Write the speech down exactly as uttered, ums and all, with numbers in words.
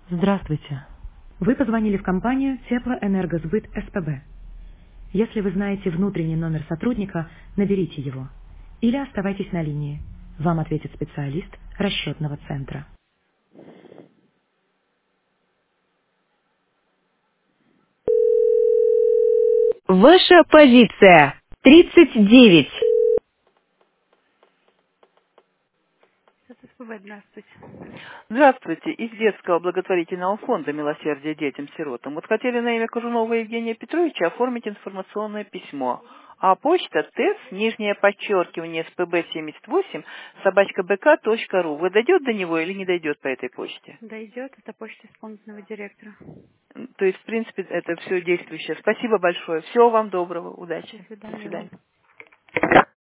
Здравствуйте. Вы позвонили в компанию Теплоэнергосбыт СПБ. Если вы знаете внутренний номер сотрудника, наберите его. Или оставайтесь на линии. Вам ответит специалист расчетного центра. Ваша позиция. тридцать девять. Это СПБ, здравствуйте. Здравствуйте. Из детского благотворительного фонда «Милосердие детям-сиротам». Вот хотели на имя Кожунова Евгения Петровича оформить информационное письмо. А почта ТЭС, нижнее подчеркивание, СПБ семьдесят восемь, собачка бк точка ру. Вы дойдет до него или не дойдет по этой почте? Дойдет, это почта исполнительного директора. М, То есть, в принципе, это все действующее. Спасибо большое. Всего вам доброго. Удачи. До До свидания вам. свидания.